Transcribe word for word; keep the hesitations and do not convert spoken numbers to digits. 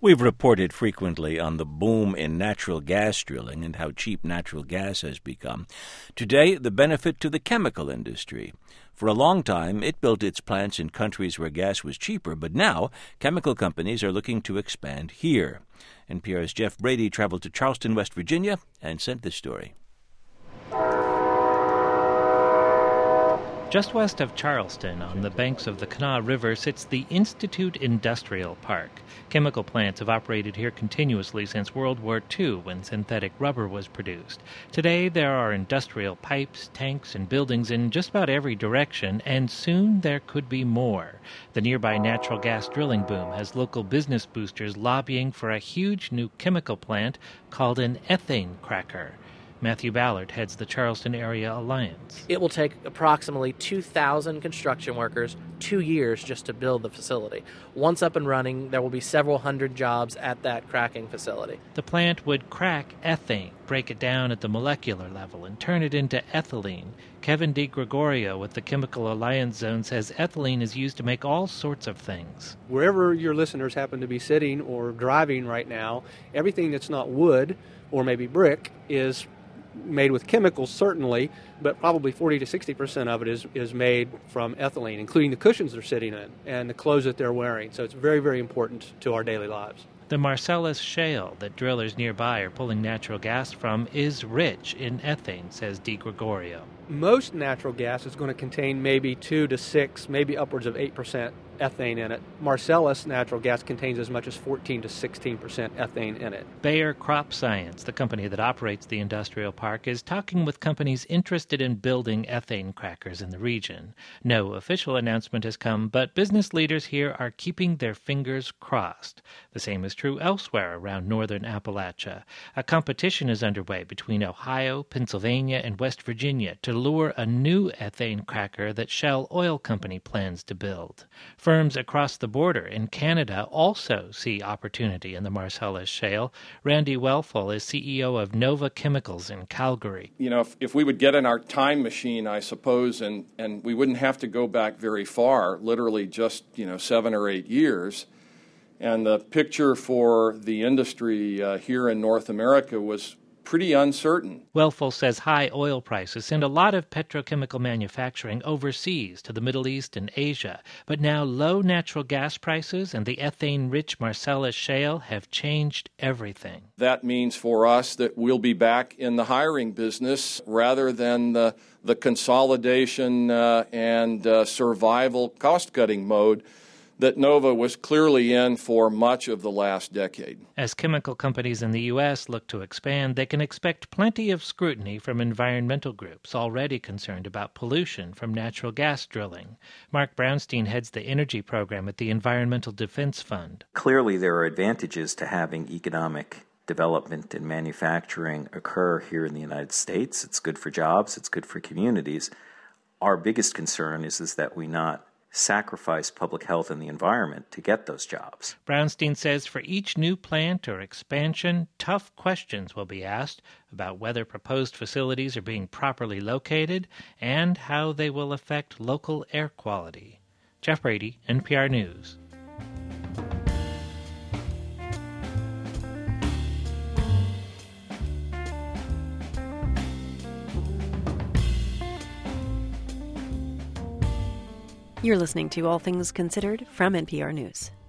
We've reported frequently on the boom in natural gas drilling and how cheap natural gas has become. Today, the benefit to the chemical industry. For a long time, it built its plants in countries where gas was cheaper, but now chemical companies are looking to expand here. N P R's Jeff Brady traveled to Charleston, West Virginia, and sent this story. Just west of Charleston, on the banks of the Kanawha River, sits the Institute Industrial Park. Chemical plants have operated here continuously since World War Two, when synthetic rubber was produced. Today, there are industrial pipes, tanks, and buildings in just about every direction, and soon there could be more. The nearby natural gas drilling boom has local business boosters lobbying for a huge new chemical plant called an ethane cracker. Matthew Ballard heads the Charleston Area Alliance. It will take approximately two thousand construction workers two years just to build the facility. Once up and running, there will be several hundred jobs at that cracking facility. The plant would crack ethane, break it down at the molecular level, and turn it into ethylene. Kevin DeGregorio with the Chemical Alliance Zone says ethylene is used to make all sorts of things. Wherever your listeners happen to be sitting or driving right now, everything that's not wood or maybe brick is made with chemicals, certainly, but probably forty to sixty percent of it is, is made from ethylene, including the cushions they're sitting in and the clothes that they're wearing. So it's very, very important to our daily lives. The Marcellus Shale that drillers nearby are pulling natural gas from is rich in ethane, says DeGregorio. Most natural gas is going to contain maybe two to six, maybe upwards of eight percent ethane in it. Marcellus natural gas contains as much as fourteen to sixteen percent ethane in it. Bayer Crop Science, the company that operates the industrial park, is talking with companies interested in building ethane crackers in the region. No official announcement has come, but business leaders here are keeping their fingers crossed. The same is true elsewhere around northern Appalachia. A competition is underway between Ohio, Pennsylvania, and West Virginia to lure a new ethane cracker that Shell Oil Company plans to build. Firms across the border in Canada also see opportunity in the Marcellus Shale. Randy Wellful is C E O of Nova Chemicals in Calgary. You know, if, if we would get in our time machine, I suppose, and, and we wouldn't have to go back very far, literally just, you know, seven or eight years, and the picture for the industry uh, here in North America was pretty uncertain. Wellful says high oil prices send a lot of petrochemical manufacturing overseas to the Middle East and Asia, but now low natural gas prices and the ethane-rich Marcellus Shale have changed everything. That means for us that we'll be back in the hiring business rather than the, the consolidation uh, and uh, survival cost-cutting mode that Nova was clearly in for much of the last decade. As chemical companies in the U S look to expand, they can expect plenty of scrutiny from environmental groups already concerned about pollution from natural gas drilling. Mark Brownstein heads the energy program at the Environmental Defense Fund. Clearly, there are advantages to having economic development and manufacturing occur here in the United States. It's good for jobs. It's good for communities. Our biggest concern is, is that we not sacrifice public health and the environment to get those jobs. Brownstein says for each new plant or expansion, tough questions will be asked about whether proposed facilities are being properly located and how they will affect local air quality. Jeff Brady, N P R News. You're listening to All Things Considered from N P R News.